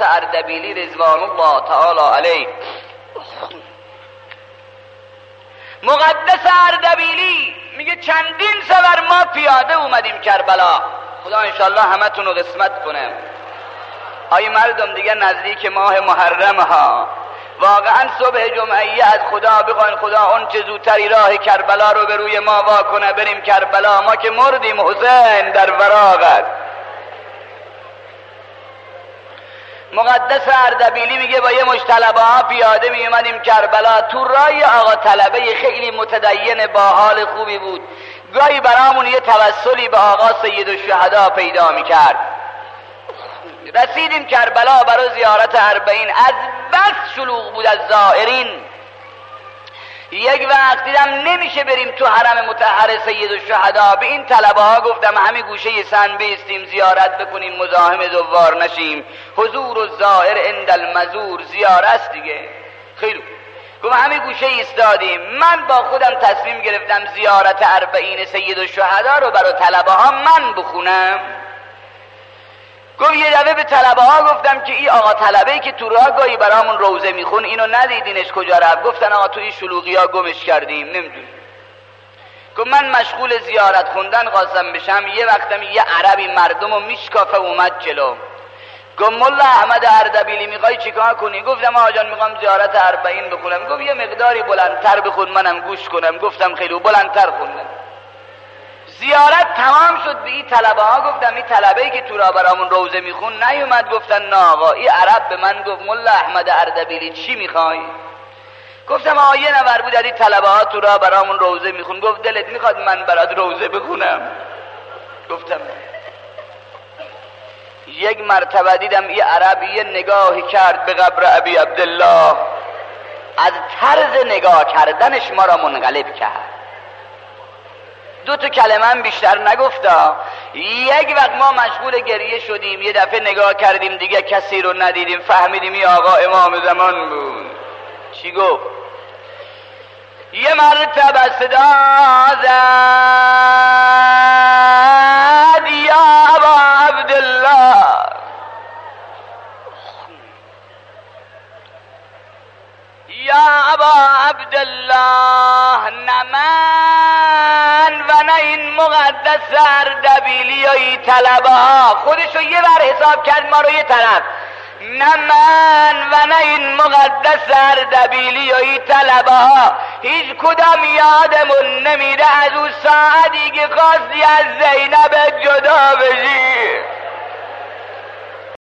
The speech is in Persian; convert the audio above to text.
اردبیلی رضوان الله تعالی علیه، مقدس اردبیلی میگه چندین سفر ما پیاده اومدیم کربلا. خدا انشالله همتون رو قسمت کنه. آی مردم دیگه نزدیک ماه محرم ها، واقعا صبح جمعه از خدا بخواین خدا اون چه زودتری راه کربلا رو به روی ما واکنه، بریم کربلا، ما که مردیم، حسین در فراغ است. مقدس اردبیلی میگه با یه مشت طلبه ها پیاده می اومدیم کربلا. تو رای آقا طلبه خیلی متدین با حال خوبی بود، گاهی برامون یه توسلی به آقا سید الشهدا پیدا میکرد. رسیدیم کربلا برای زیارت اربعین، از بس شلوغ بود از زائرین. یک وقت دیدم نمیشه بریم تو حرم مطهر سید الشهدا، به این طلبه ها گفتم همه گوشه سن بیستیم زیارت بکنیم، مزاحم زوار نشیم، حضور الزائر عند المزور، زیارت است دیگه. خیلی گفتم همه گوشه ایستادیم. من با خودم تصمیم گرفتم زیارت اربعین سید الشهدا رو برای طلبه ها من بخونم. گفت یه دفعه به طلبه ها گفتم که این آقا طلبه‌ای که تو راه گاهی برامون روزه میخون، اینو ندیدینش کجا رفت؟ گفتن آقا تو این شلوغی ها گمش کردیم، نمیدونیم. گفت من مشغول زیارت خوندن خواستم بشم، یه وقتم یه عربی مردم رو میشکافه اومد جلو. گفت ملا احمد اردبیلی میخوای چیکار کنی؟ گفتم آقا جان میخوام زیارت اربعین بخونم. گفت یه مقداری بلندتر بخون منم گوش کنم. گفتم خیلی بلندتر خوندم. زیارت تمام شد. به این طلبه ها گفتم این طلبه‌ای که تو را برامون روزه میخون نیومد؟ گفتن نه آقا. این عرب به من گفت ملا احمد اردبیلی چی میخوای؟ گفتم آقا یه نفر بود از این طلبه ها تو را برامون روزه میخون، گفت دلت میخواد من برات روزه بخونم؟ گفتم یک مرتبه دیدم این عرب یه نگاهی کرد به قبر ابی عبدالله، از طرز نگاه کردنش ما را منقلب کرد. دو تا کلمه هم بیشتر نگفتا. یک وقت ما مشغول گریه شدیم، یه دفعه نگاه کردیم دیگه کسی رو ندیدیم، فهمیدیم این آقا امام زمان بود. چی گفت؟ یه مرتبه صدا زد یا ابا عبدالله، یا ابا عبدالله، نه من و نه این مقدس اردبیلی و این طلبه ها. خودشو یه بر حساب کرد ما رو یه طرف. نه من و نه این مقدس اردبیلی و این طلبه ها هیچ کدام یادمون نمیره از اون ساعتی که خواستی از زینب جدا بشی.